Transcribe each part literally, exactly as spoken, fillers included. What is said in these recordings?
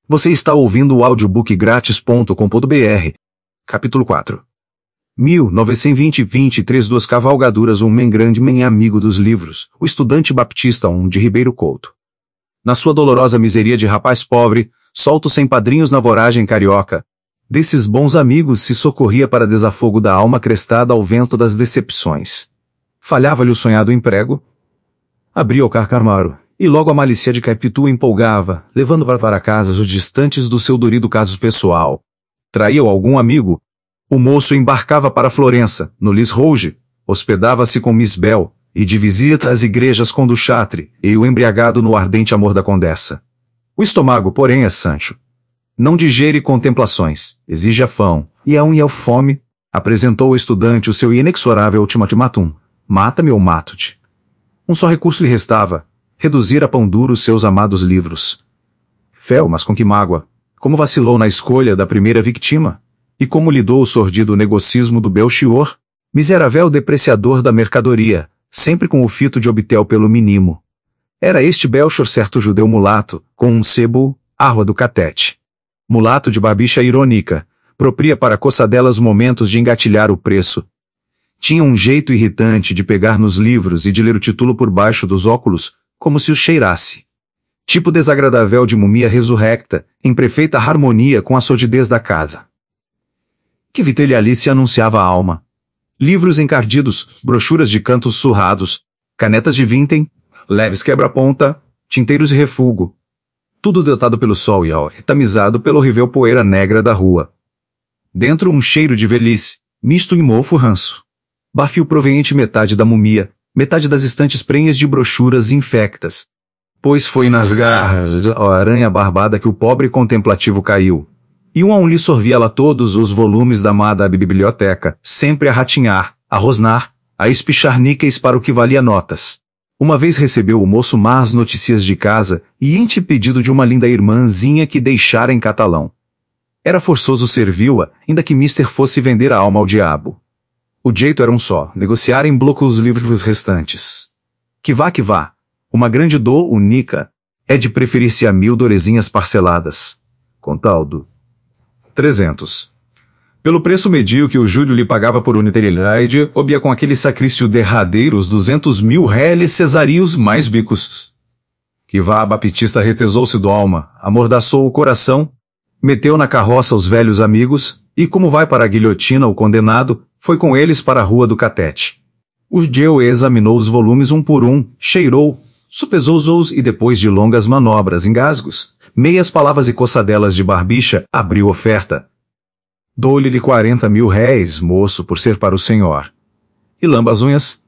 Você está ouvindo o audiobook grátis ponto com ponto br. Capítulo quatro. mil novecentos e vinte, vinte e três Duas cavalgaduras. Um men grande men amigo dos livros, o estudante baptista um de Ribeiro Couto. Na sua dolorosa miseria de rapaz pobre, solto sem padrinhos na voragem carioca, desses bons amigos se socorria para desafogo da alma crestada ao vento das decepções. Falhava-lhe o sonhado emprego? Abria o carcarmaro, e logo a malícia de Capitu empolgava, levando para, para casas os distantes do seu dorido caso pessoal. Traía-o algum amigo? O moço embarcava para Florença, no Lis Rouge, hospedava-se com Miss Bell, e de visita às igrejas com Duchatre, e o embriagado no ardente amor da condessa. O estômago, porém, é Sancho. Não digere contemplações, exige afão, e a unha fome, apresentou ao estudante o seu inexorável ultimatum: mata-me ou mato-te. Um só recurso lhe restava: reduzir a pão duro os seus amados livros. Fel, mas com que mágoa! Como vacilou na escolha da primeira victima! E como lidou o sordido negocismo do Belchior, miserável depreciador da mercadoria, sempre com o fito de obtel pelo mínimo. Era este Belchior certo judeu mulato, com um sebo, arroa do catete. Mulato de barbicha irônica, propria para coçadelas momentos de engatilhar o preço. Tinha um jeito irritante de pegar nos livros e de ler o título por baixo dos óculos, como se os cheirasse. Tipo desagradável de mumia resurrecta, em perfeita harmonia com a sordidez da casa. Que vitelhalice anunciava a alma. Livros encardidos, brochuras de cantos surrados, canetas de vintém, leves quebra-ponta, tinteiros de refúgio. Tudo deitado pelo sol e ó, tamizado pela horrível poeira negra da rua. Dentro um cheiro de velhice, misto em mofo ranço. Bafio proveniente metade da mumia, metade das estantes prenhas de brochuras infectas. Pois foi nas garras da aranha barbada que o pobre contemplativo caiu. E um a um lhe sorvia lá todos os volumes da amada biblioteca, sempre a ratinhar, a rosnar, a espichar níqueis para o que valia notas. Uma vez recebeu o moço más notícias de casa, e ente pedido de uma linda irmãzinha que deixara em catalão. Era forçoso serviu-a, ainda que mister fosse vender a alma ao diabo. O jeito era um só, negociar em bloco os livros restantes. Que vá que vá, uma grande dor única, é de preferir-se a mil dorezinhas parceladas. Contaldo. trezentos. Pelo preço medio que o Júlio lhe pagava por unidade, obia com aquele sacrício derradeiro os duzentos mil réis cesários mais bicos. Que vá, a baptista retesou-se do alma, amordaçou o coração, meteu na carroça os velhos amigos, e como vai para a guilhotina o condenado, foi com eles para a rua do Catete. O Geu examinou os volumes um por um, cheirou, supesou-os e depois de longas manobras, engasgos, meias palavras e coçadelas de barbicha, abriu oferta. Dou-lhe quarenta mil réis, moço, por ser para o senhor. E lamba as unhas?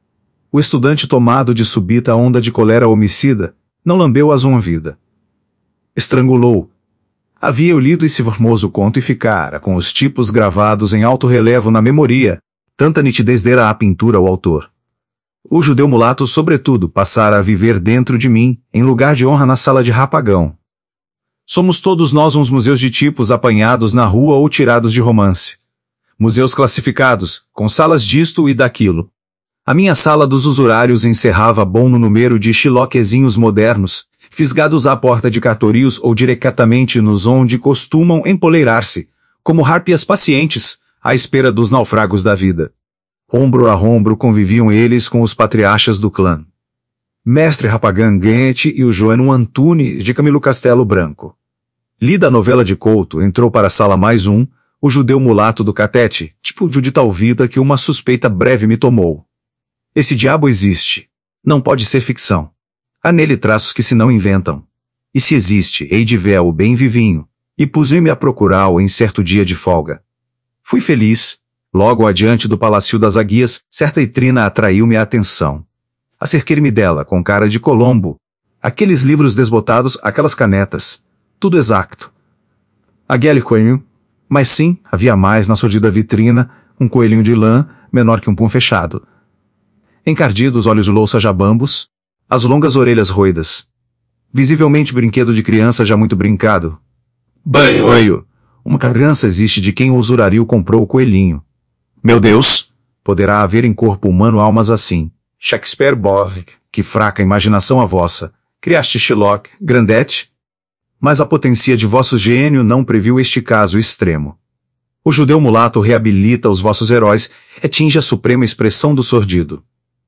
O estudante, tomado de súbita onda de colera homicida, não lambeu as uma vida. Estrangulou. Havia eu lido esse formoso conto e ficara, com os tipos gravados em alto relevo na memoria, tanta nitidez dera à pintura ao autor. O judeu mulato, sobretudo, passara a viver dentro de mim, em lugar de honra na sala de rapagão. Somos todos nós uns museus de tipos apanhados na rua ou tirados de romance. Museus classificados, com salas disto e daquilo. A minha sala dos usurários encerrava bom no número de chiloquezinhos modernos, fisgados à porta de cartorios ou diretamente nos onde costumam empoleirar-se, como harpias pacientes, à espera dos naufragos da vida. Ombro a ombro conviviam eles com os patriarcas do clã. Mestre Rapagã Guente e o Joano Antunes de Camilo Castelo Branco. Lida a novela de Couto, entrou para a sala mais um, o judeu mulato do Catete, tipo de tal vida que uma suspeita breve me tomou. Esse diabo existe. Não pode ser ficção. Há nele traços que se não inventam. E se existe, hei de ver-o bem vivinho, e pus-me a procurá-lo em certo dia de folga. Fui feliz. Logo adiante do Palácio das Aguias, certa itrina atraiu-me a atenção. Acerquei-me dela, com cara de Colombo. Aqueles livros desbotados, aquelas canetas. Tudo exato. Aquele coelho. Mas sim, havia mais na sordida vitrina, um coelhinho de lã, menor que um pum fechado. Encardidos olhos de louça já bambos, as longas orelhas roidas. Visivelmente brinquedo de criança já muito brincado. Banho! Uma criança existe de quem o usurário comprou o coelhinho. Meu Deus! Poderá haver em corpo humano almas assim. Shakespeare Borg, que fraca imaginação a vossa. Criaste Shylock, Grandete? Mas a potência de vosso gênio não previu este caso extremo. O judeu mulato reabilita os vossos heróis, atinge a suprema expressão do sordido.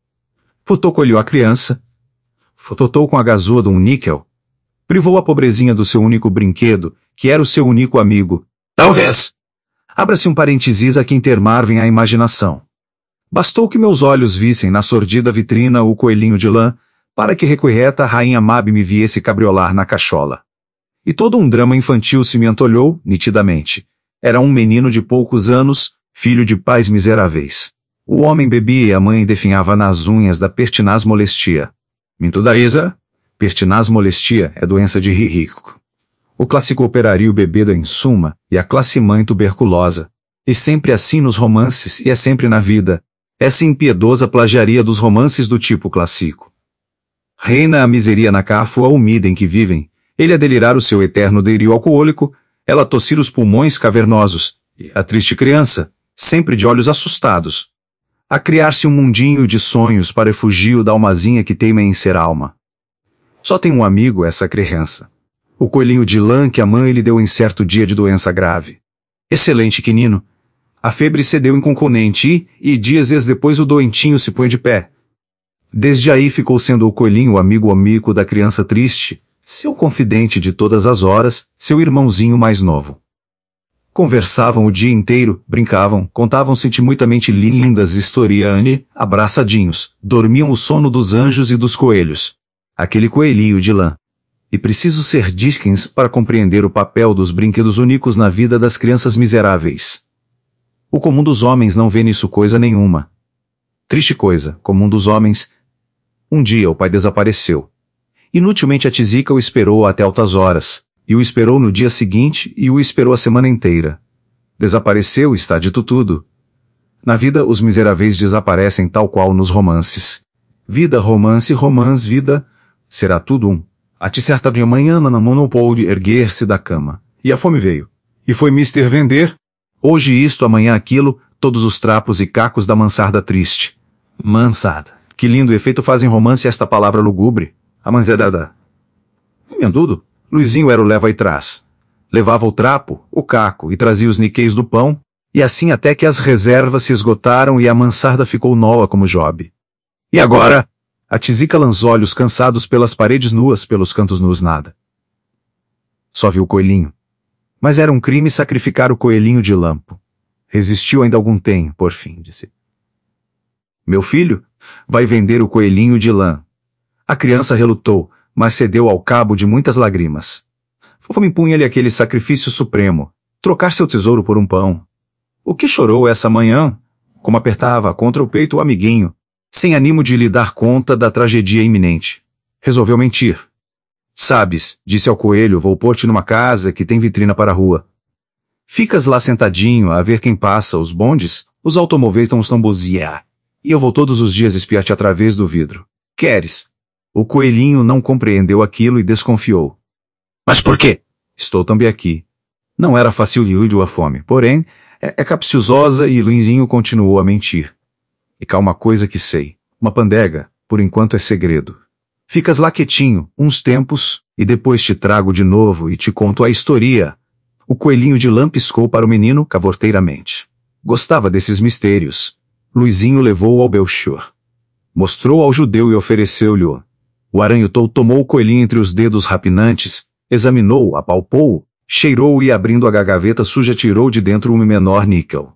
Futô colheu a criança, futotou com a gazua de um níquel, privou a pobrezinha do seu único brinquedo, que era o seu único amigo. Talvez. Abra-se um parênteses a quem termarvem a imaginação. Bastou que meus olhos vissem na sordida vitrina o coelhinho de lã, para que recorreta a rainha Mab me viesse cabriolar na cachola. E todo um drama infantil se me antolhou, nitidamente. Era um menino de poucos anos, filho de pais miseráveis. O homem bebia e a mãe definhava nas unhas da pertinaz molestia. Minto da Isa? Pertinaz molestia é doença de rico. O clássico operario bebeda em suma, e a classe mãe tuberculosa. E sempre assim nos romances, e é sempre na vida. Essa impiedosa plagiaria dos romances do tipo clássico. Reina a miseria na cáfua umida em que vivem, ele a delirar o seu eterno delírio alcoólico, ela tossir os pulmões cavernosos, e a triste criança, sempre de olhos assustados, a criar-se um mundinho de sonhos para refugio da almazinha que teima em ser alma. Só tem um amigo essa criança. O coelhinho de lã que a mãe lhe deu em certo dia de doença grave. Excelente quinino. A febre cedeu incontinente e, e dias depois o doentinho se põe de pé. Desde aí ficou sendo o coelhinho o amigo amigo da criança triste, seu confidente de todas as horas, seu irmãozinho mais novo. Conversavam o dia inteiro, brincavam, contavam-se muitamente lindas historiane, abraçadinhos, dormiam o sono dos anjos e dos coelhos. Aquele coelhinho de lã. E preciso ser Dickens para compreender o papel dos brinquedos únicos na vida das crianças miseráveis. O comum dos homens não vê nisso coisa nenhuma. Triste coisa, comum dos homens. Um dia o pai desapareceu. Inutilmente a tizica o esperou até altas horas, e o esperou no dia seguinte e o esperou a semana inteira. Desapareceu, está dito tudo. Na vida os miseráveis desaparecem tal qual nos romances. Vida, romance, romance, vida, será tudo um. A ti certa de manhã na mão pôde erguer-se da cama. E a fome veio. E foi mister vender. Hoje isto, amanhã aquilo, todos os trapos e cacos da mansarda triste. Mansarda. Que lindo efeito faz em romance esta palavra lugubre. A manzedada. Mendudo, Luizinho era o leva e traz. Levava o trapo, o caco e trazia os niqueis do pão, e assim até que as reservas se esgotaram e a mansarda ficou nova como Job. E agora? A tizica lançou olhos cansados pelas paredes nuas, pelos cantos nus nada. Só viu o coelhinho. Mas era um crime sacrificar o coelhinho de lampo. Resistiu ainda algum tempo, por fim, disse. Meu filho, vai vender o coelhinho de lã. A criança relutou, mas cedeu ao cabo de muitas lágrimas. Fome impunha-lhe aquele sacrifício supremo, trocar seu tesouro por um pão. O que chorou essa manhã? Como apertava contra o peito o amiguinho, sem ânimo de lhe dar conta da tragédia iminente. Resolveu mentir. Sabes, disse ao coelho, vou pôr-te numa casa que tem vitrina para a rua. Ficas lá sentadinho a ver quem passa, os bondes, os automóveis estão tambuzia. E eu vou todos os dias espiar-te através do vidro. Queres? O coelhinho não compreendeu aquilo e desconfiou. Mas por quê? Estou também aqui. Não era fácil lhe a fome, porém, é, é capciosa e Luizinho continuou a mentir. E cá uma coisa que sei, uma pandega, por enquanto é segredo. Ficas lá quietinho, uns tempos, e depois te trago de novo e te conto a historia. O coelhinho de lã piscou para o menino cavorteiramente. Gostava desses mistérios. Luizinho levou-o ao Belchior. Mostrou ao judeu e ofereceu-lhe-o. O aranhotou tomou o coelhinho entre os dedos rapinantes, examinou-o, apalpou-o, cheirou-o e abrindo a gaveta suja tirou de dentro um menor níquel.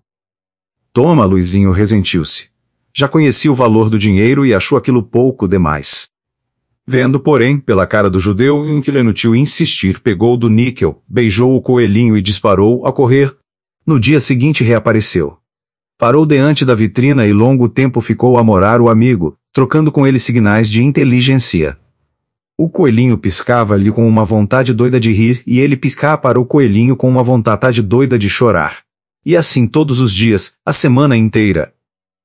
Toma, Luizinho resentiu-se. Já conhecia o valor do dinheiro e achou aquilo pouco demais. Vendo, porém, pela cara do judeu em que lhe nutiu insistir, pegou do níquel, beijou o coelhinho e disparou a correr. No dia seguinte reapareceu. Parou diante da vitrina e longo tempo ficou a morar o amigo, trocando com ele signais de inteligência. O coelhinho piscava-lhe com uma vontade doida de rir e ele piscava para o coelhinho com uma vontade doida de chorar. E assim todos os dias, a semana inteira.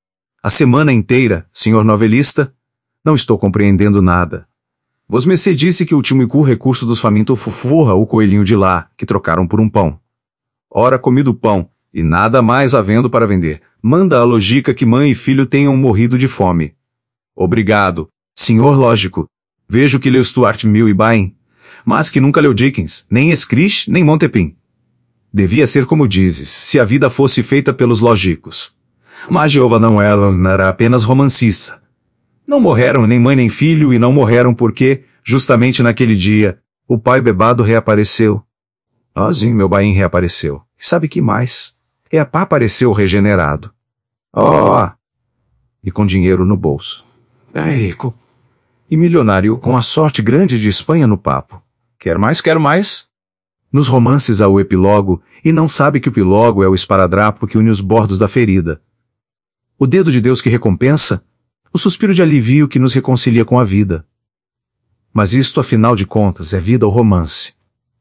A semana inteira, senhor novelista? Não estou compreendendo nada. Vosmecê disse que o último recurso dos famintos fufurra o coelhinho de lá, que trocaram por um pão. Ora comido pão, e nada mais havendo para vender, manda a lógica que mãe e filho tenham morrido de fome. Obrigado, senhor lógico. Vejo que leu Stuart Mill e Bain. mas que nunca leu Dickens, nem Escrich, nem Montepin. Devia ser como dizes, se a vida fosse feita pelos lógicos. Mas Jeová não era, era apenas romancista. Não morreram nem mãe nem filho e não morreram porque, justamente naquele dia, o pai bebado reapareceu. Ah, sim, meu baim reapareceu. E sabe que mais? É a pá apareceu regenerado. Oh! E com dinheiro no bolso. É rico. E milionário com a sorte grande de Espanha no papo. Quer mais, quer mais? Nos romances há o epílogo, e não sabe que o epílogo é o esparadrapo que une os bordos da ferida. O dedo de Deus que recompensa, o suspiro de alívio que nos reconcilia com a vida. Mas isto, afinal de contas, é vida ou romance.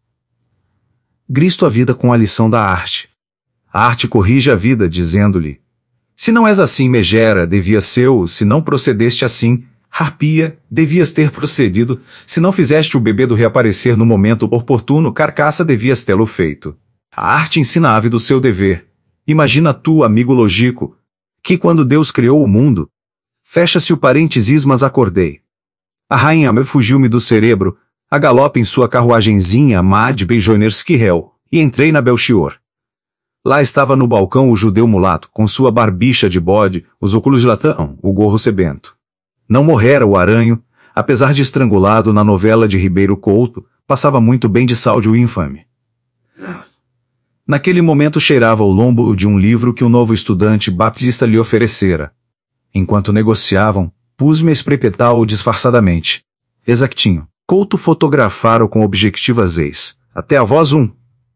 Gristo a vida com a lição da arte. A arte corrige a vida, dizendo-lhe: se não és assim, megera, devias ser, se não procedeste assim, harpia, devias ter procedido, se não fizeste o bebedo reaparecer no momento oportuno, carcaça, devias tê-lo feito. A arte ensina ave do seu dever. Imagina tu, amigo lógico, que quando Deus criou o mundo, fecha-se o parênteses, mas acordei. A rainha me fugiu-me do cerebro, a galope em sua carruagenzinha Mad Beijonerskihel, e entrei na Belchior. Lá estava no balcão o judeu mulato, com sua barbicha de bode, os óculos de latão, o gorro sebento. Não morrera o aranho, apesar de estrangulado na novela de Ribeiro Couto, passava muito bem de sáudio infame. Naquele momento cheirava o lombo de um livro que o novo estudante baptista lhe oferecera. Enquanto negociavam, pus-me a espreitá-o disfarçadamente. Exactinho. Couto fotografara com objetivas ex. Até a voz um.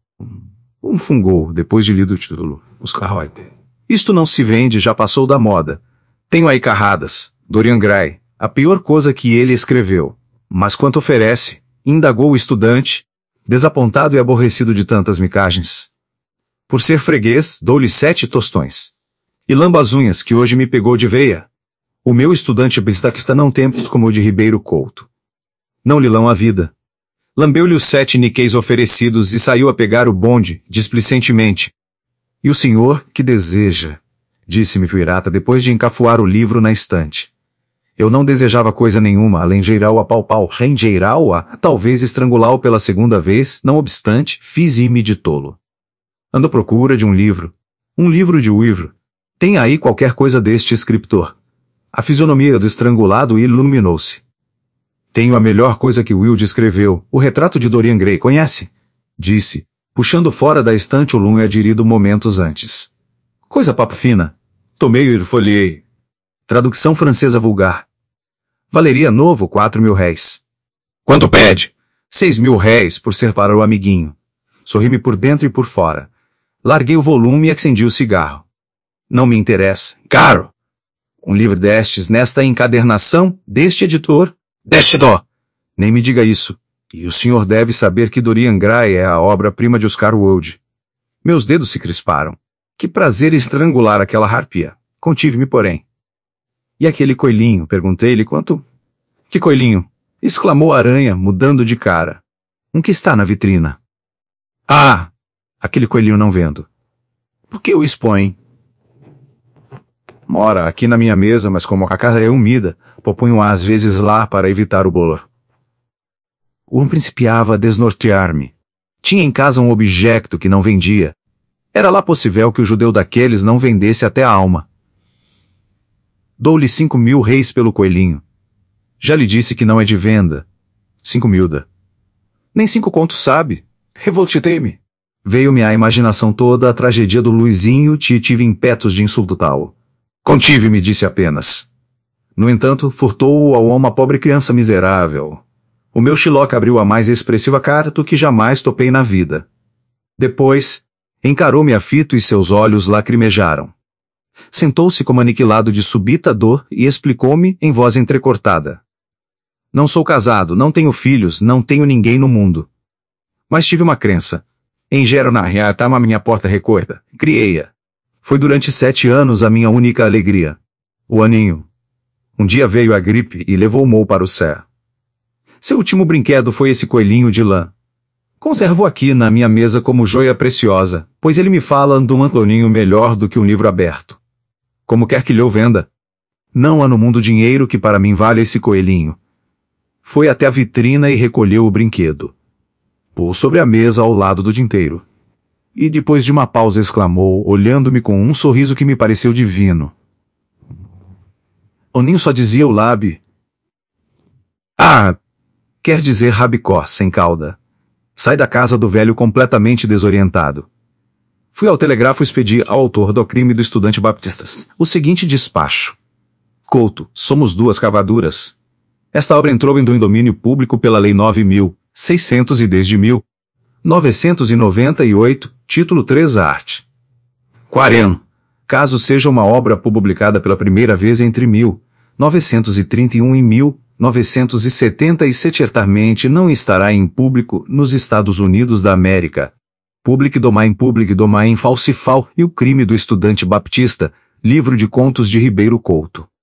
Um fungou, depois de lido o título. Os carroite. Isto não se vende, já passou da moda. Tenho aí carradas. Dorian Gray. A pior coisa que ele escreveu. Mas quanto oferece? Indagou o estudante, desapontado e aborrecido de tantas micagens. Por ser freguês, dou-lhe sete tostões. E lamba as unhas, que hoje me pegou de veia. O meu estudante bistaquista não tem como o de Ribeiro Couto. Não lhe lão a vida. Lambeu-lhe os sete níqueis oferecidos e saiu a pegar o bonde, displicentemente. E o senhor, que deseja? Disse-me pirata depois de encafuar o livro na estante. Eu não desejava coisa nenhuma, além de irá-o a pau-pau, rendeirá-o a, talvez estrangulá-o pela segunda vez, não obstante, fiz-me de tolo. Ando à procura de um livro. Um livro de livro. Tem aí qualquer coisa deste escritor. A fisionomia do estrangulado iluminou-se. Tenho a melhor coisa que Wilde escreveu, o retrato de Dorian Gray, conhece? Disse, puxando fora da estante o lunho adquirido momentos antes. Coisa papo fina. Tomei e folhei. Tradução francesa vulgar. Valeria novo quatro mil réis. Quanto pede? Seis mil réis por ser para o amiguinho. Sorri-me por dentro e por fora. Larguei o volume e acendi o cigarro. Não me interessa. Caro! Um livro destes nesta encadernação, deste editor, deste dó. Nem me diga isso. E o senhor deve saber que Dorian Gray é a obra-prima de Oscar Wilde. Meus dedos se crisparam. Que prazer estrangular aquela harpia. Contive-me, porém. E aquele coelhinho? Perguntei-lhe quanto... Que coelhinho? Exclamou a aranha, mudando de cara. Um que está na vitrina. Ah! Aquele coelhinho não vendo. Por que o expõe? Mora aqui na minha mesa, mas como a casa é umida, proponho às vezes lá para evitar o bolor. O homem principiava a desnortear-me. Tinha em casa um objeto que não vendia. Era lá possível que o judeu daqueles não vendesse até a alma. Dou-lhe cinco mil réis pelo coelhinho. Já lhe disse que não é de venda. Cinco milda. Nem cinco contos sabe. Revoltei-me. Veio-me à imaginação toda a tragédia do Luizinho e tive impetos de insulto tal. Contive-me, disse apenas. No entanto, furtou-o ao uma pobre criança miserável. O meu Shylock abriu a mais expressiva carta que jamais topei na vida. Depois, encarou-me aflito e seus olhos lacrimejaram. Sentou-se como aniquilado de súbita dor e explicou-me em voz entrecortada. Não sou casado, não tenho filhos, não tenho ninguém no mundo. Mas tive uma crença. Engero na reatama minha porta recoida. Criei-a. Foi durante sete anos a minha única alegria. O aninho. Um dia veio a gripe e levou-mo para o céu. Seu último brinquedo foi esse coelhinho de lã. Conservo aqui na minha mesa como joia preciosa, pois ele me fala de um Antoninho melhor do que um livro aberto. Como quer que lhe o venda. Não há no mundo dinheiro que para mim valha esse coelhinho. Foi até a vitrina e recolheu o brinquedo. Pôs sobre a mesa ao lado do dinteiro. E depois de uma pausa exclamou, olhando-me com um sorriso que me pareceu divino. O ninho só dizia o lab. Ah, quer dizer rabicó, sem cauda. Sai da casa do velho completamente desorientado. Fui ao telégrafo expedir ao autor do crime do estudante baptista o seguinte despacho. Couto, somos duas cavaduras. Esta obra entrou em domínio público pela Lei nove mil seiscentos e desde mil novecentos e noventa e oito, título três art. quarenta. Caso seja uma obra publicada pela primeira vez entre mil novecentos e trinta e um e mil novecentos e setenta e sete, certamente não estará em público nos Estados Unidos da América. Public Domain Public Domain Falsifal e o crime do estudante baptista, livro de contos de Ribeiro Couto.